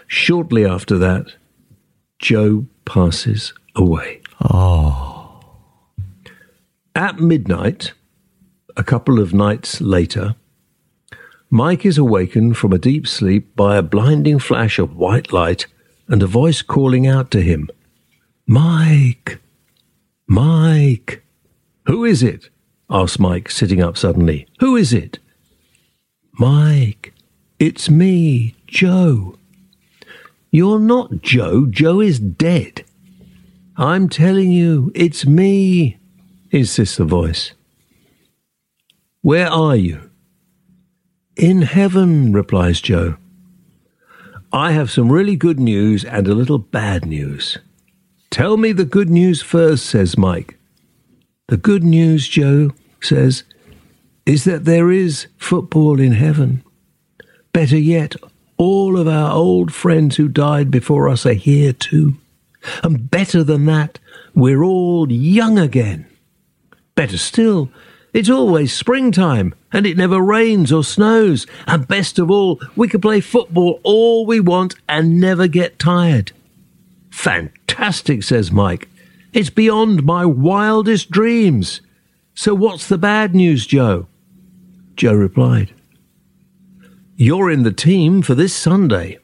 Shortly after that, Joe passes away. Oh. At midnight, a couple of nights later, Mike is awakened from a deep sleep by a blinding flash of white light and a voice calling out to him, "Mike! Mike!" "Who is it?" asked Mike, sitting up suddenly. "Who is it?" "Mike, it's me, Joe." "You're not Joe. Joe is dead." "I'm telling you, it's me," insists the voice. "Where are you?" "In heaven," replies Joe. "I have some really good news and a little bad news." "Tell me the good news first," says Mike. "The good news," Joe says, "is that there is football in heaven. Better yet, all of our old friends who died before us are here too. And better than that, we're all young again. Better still, it's always springtime, and it never rains or snows. And best of all, we can play football all we want and never get tired." "Fantastic," says Mike. "It's beyond my wildest dreams. So what's the bad news, Joe?" Joe replied, "You're in the team for this Sunday."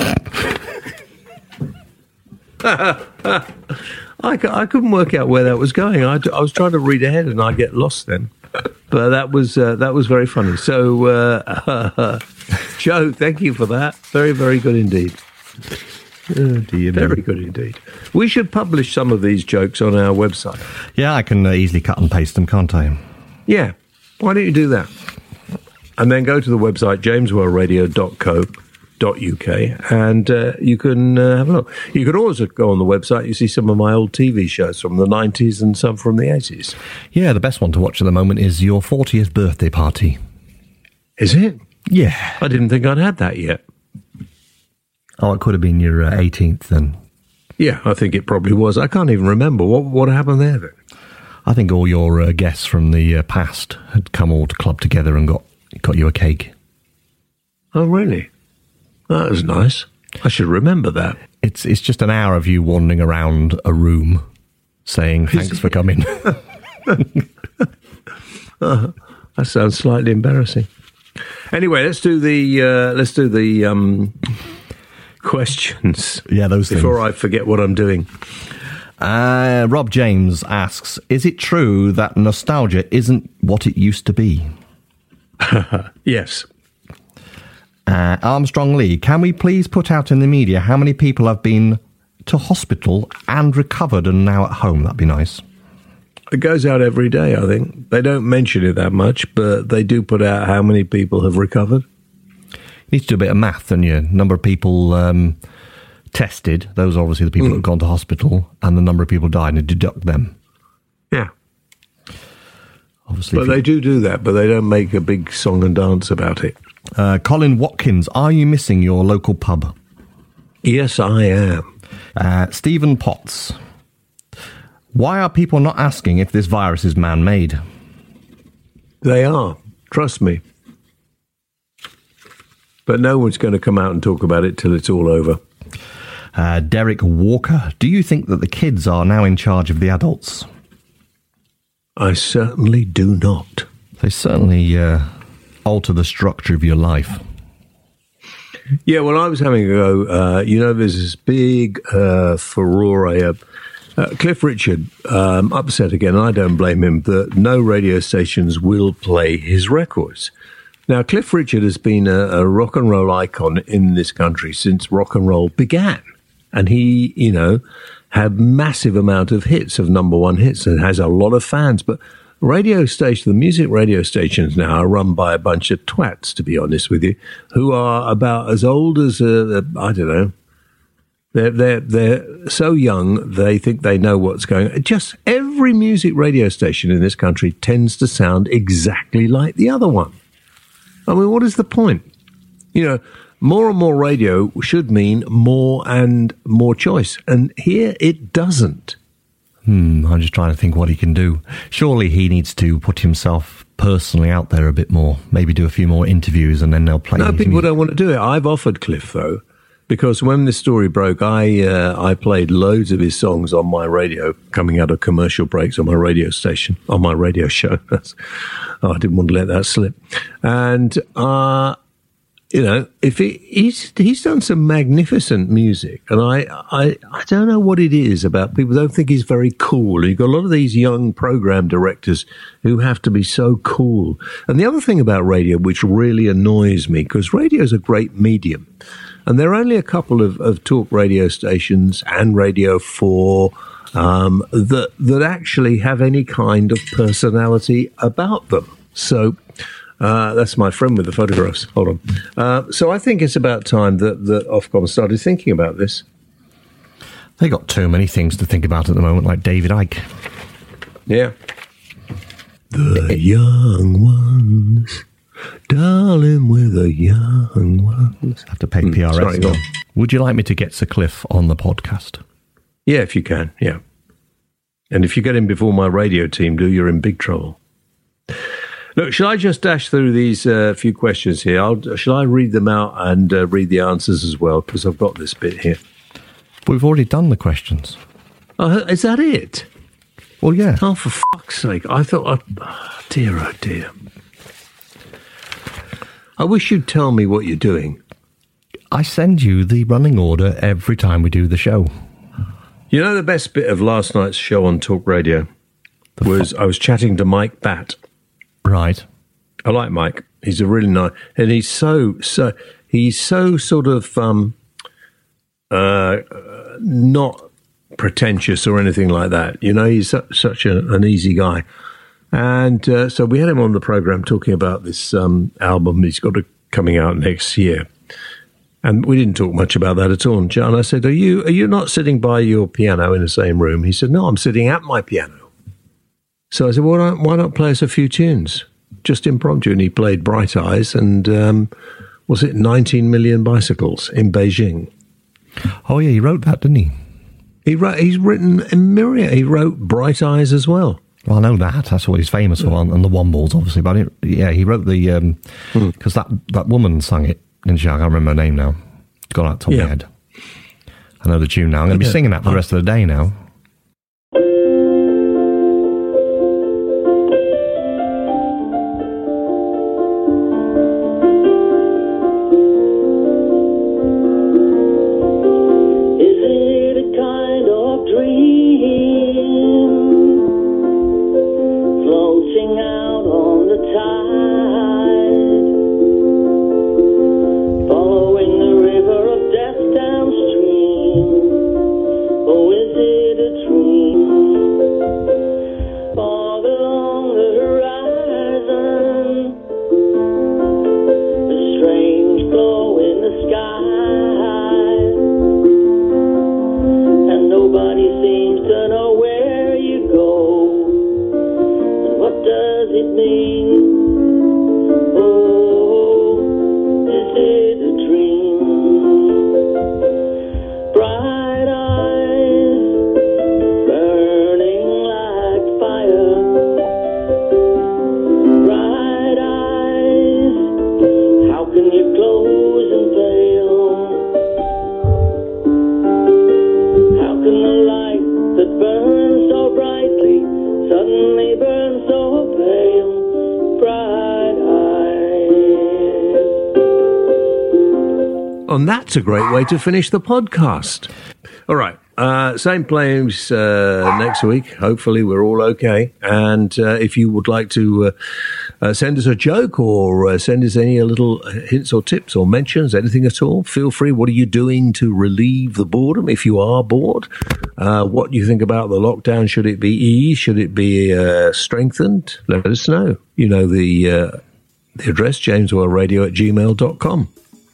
I, I couldn't work out where that was going. I, I was trying to read ahead and I get lost then. But that was uh, that was very funny. So, uh, Joe, thank you for that. Very, very good indeed. Oh, dear very me. good indeed. We should publish some of these jokes on our website. Yeah, I can uh, easily cut and paste them, can't I? Yeah. Why don't you do that? And then go to the website, james world radio dot co dot uk, and uh, you can uh, have a look. You can also go on the website. You see some of my old T V shows from the nineties and some from the eighties. Yeah, the best one to watch at the moment is your fortieth birthday party. Is it? Yeah. I didn't think I'd had that yet. Oh, it could have been your uh, eighteenth then. Yeah, I think it probably was. I can't even remember. What what happened there then? I think all your uh, guests from the uh, past had come all to club together and got got you a cake. Oh, really? That was nice. I should remember that. It's it's just an hour of you wandering around a room saying thanks for coming. uh, that sounds slightly embarrassing. Anyway, let's do the uh, let's do the um, questions. Yeah, those things. Before I forget what I'm doing. Uh, Rob James asks, is it true that nostalgia isn't what it used to be? Yes. Uh, Armstrong Lee, can we please put out in the media how many people have been to hospital and recovered and now at home? That'd be nice. It goes out every day, I think. They don't mention it that much, but they do put out how many people have recovered. You need to do a bit of math, don't you? Number of people um, tested, those are obviously the people mm. that have gone to hospital, and the number of people died, and deduct them. Yeah. Obviously, but they do do that, but they don't make a big song and dance about it. Uh, Colin Watkins, are you missing your local pub? Yes, I am. Uh, Stephen Potts, why are people not asking if this virus is man-made? They are. Trust me. But no one's going to come out and talk about it till it's all over. Uh, Derek Walker, do you think that the kids are now in charge of the adults? I certainly do not. They certainly uh, alter the structure of your life. Yeah, well, I was having a go. Uh, you know, there's this big uh, furore. Uh, uh, Cliff Richard um, upset again, and I don't blame him, that no radio stations will play his records. Now, Cliff Richard has been a, a rock and roll icon in this country since rock and roll began. And he, you know, had massive amount of hits, of number one hits, and has a lot of fans. But radio station, the music radio stations now are run by a bunch of twats, to be honest with you, who are about as old as, uh, I don't know, they're, they're, they're so young, they think they know what's going on. Just every music radio station in this country tends to sound exactly like the other one. I mean, what is the point? You know, more and more radio should mean more and more choice. And here it doesn't. Hmm, I'm just trying to think what he can do. Surely he needs to put himself personally out there a bit more. Maybe do a few more interviews and then they'll play. No, people music. don't want to do it. I've offered Cliff, though, because when this story broke, I uh, I played loads of his songs on my radio, coming out of commercial breaks on my radio station, on my radio show. Oh, I didn't want to let that slip. And, uh, you know, if he, he's he's done some magnificent music, and I, I I don't know what it is about people don't think he's very cool. You've got a lot of these young program directors who have to be so cool. And the other thing about radio, which really annoys me, because radio is a great medium, and there are only a couple of, of talk radio stations and Radio four um, that that actually have any kind of personality about them. So uh, that's my friend with the photographs. Hold on. Uh, so I think it's about time that, that Ofcom started thinking about this. They got too many things to think about at the moment, like David Icke. Yeah. The young ones, darling, we're the young ones. Have to pay P R S. Mm, sorry, Would you like me to get Sir Cliff on the podcast? Yeah, if you can, yeah. And if you get him before my radio team do, you're in big trouble. Look, shall I just dash through these uh, few questions here? I'll, shall I read them out and uh, read the answers as well? Because I've got this bit here. We've already done the questions. Oh, is that it? Well, yeah. Oh, for fuck's sake. I thought, I, oh, dear, oh dear. I wish you'd tell me what you're doing. I send you the running order every time we do the show. You know, the best bit of last night's show on Talk Radio the was fu- I was chatting to Mike Batt. Right. I like Mike. He's a really nice, and he's so, so, he's so sort of, um, uh, not pretentious or anything like that. You know, he's su- such a, an easy guy. And uh, so we had him on the program talking about this um, album he's got a, coming out next year. And we didn't talk much about that at all. And John, I said, are you are you not sitting by your piano in the same room? He said, no, I'm sitting at my piano. So I said, well, why not, why not play us a few tunes? Just impromptu. And he played Bright Eyes and, um, was it nineteen million Bicycles in Beijing? Oh, yeah, he wrote that, didn't he? He wrote, he's written a myriad. He wrote Bright Eyes as well. Well, I know that. That's what he's famous for, and the Wombles, obviously. But it, yeah, he wrote the... Because um, mm. that, that woman sang it, didn't she? I can't remember her name now. It's gone out the top of my head. I know the tune now. I'm going to be singing that for the rest of the day now. And that's a great way to finish the podcast. All right. Uh, same place uh, next week. Hopefully we're all okay. And uh, if you would like to uh, uh, send us a joke or uh, send us any little hints or tips or mentions, anything at all, feel free. What are you doing to relieve the boredom if you are bored? Uh, what do you think about the lockdown? Should it be eased? Should it be uh, strengthened? Let us know. You know the, uh, the address, jameswellradio at gmail dot com.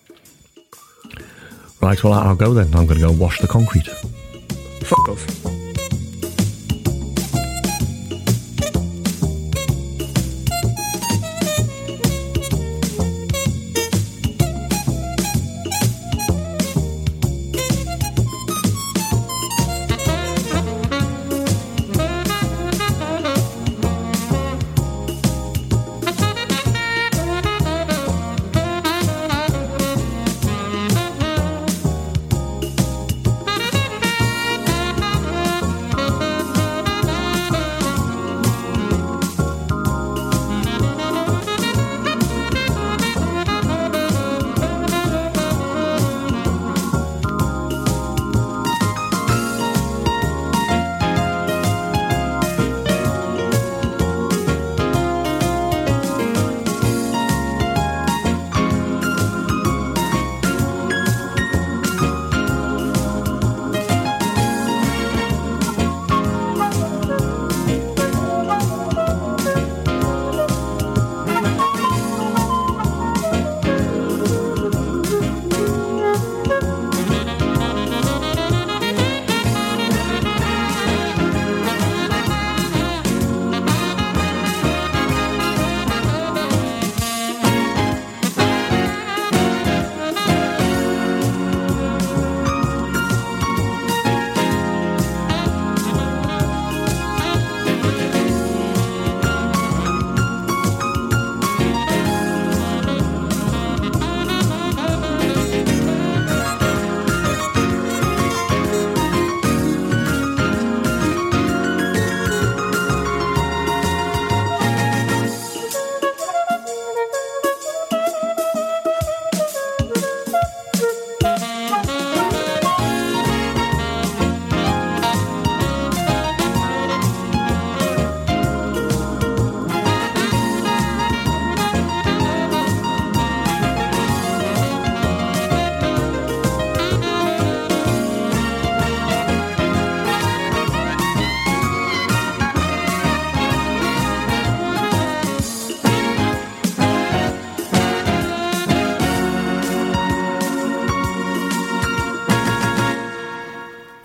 Right, well, I'll go then. I'm going to go wash the concrete. Fuck off.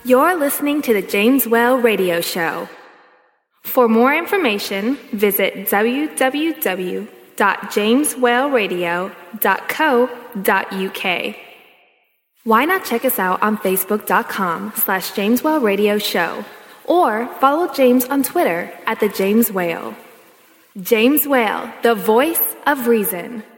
You're listening to the James Whale Radio Show. For more information, visit w w w dot james whale radio dot co dot u k. Why not check us out on facebook.com slash James Whale Radio Show or follow James on Twitter at The James Whale. James Whale, the voice of reason.